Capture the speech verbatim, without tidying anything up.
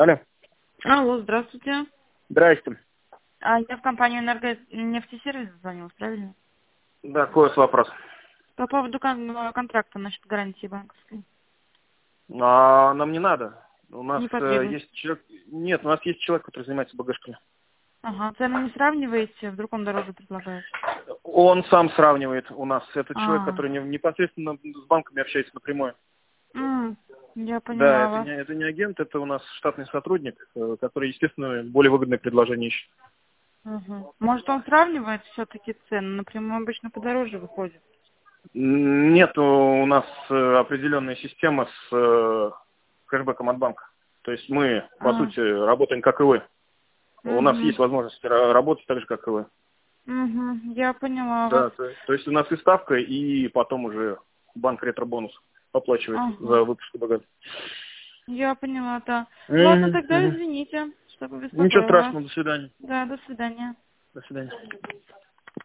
Алло. Алло, здравствуйте. Здрасте. А я в компанию «Энергонефтесервис» звонилась, правильно? Да, какой у вас вопрос? По поводу кон- контракта насчет гарантии банковской. А, нам не надо. У нас Не э, потребуется. есть человек... Нет, у нас есть человек, который занимается багажками. Ага, цены не сравниваете, вдруг он дороже предлагает? Он сам сравнивает у нас. Это человек, А, который не- непосредственно с банками общается напрямую. м, я Да, поняла это вас. не, это не агент, это у нас штатный сотрудник, э, который, естественно, более выгодное предложение ищет. Угу. Может, он сравнивает все-таки цены? Напрямую обычно подороже выходит. М, Нет у нас э, определенная система с э, кэшбэком от банка. То есть мы, по А, сути, работаем как и вы. У нас угу. есть возможность ра- работать так же, как и вы. Угу, я поняла вас. Да, то, то есть у нас и ставка, и потом уже банк ретро-бонус оплачивает Ага, за выпуск багажа. я поняла, да. Ладно, Мгм, тогда мгм. извините, что Ничего побеспокоила вас. страшного, до свидания. Да, до свидания. До свидания.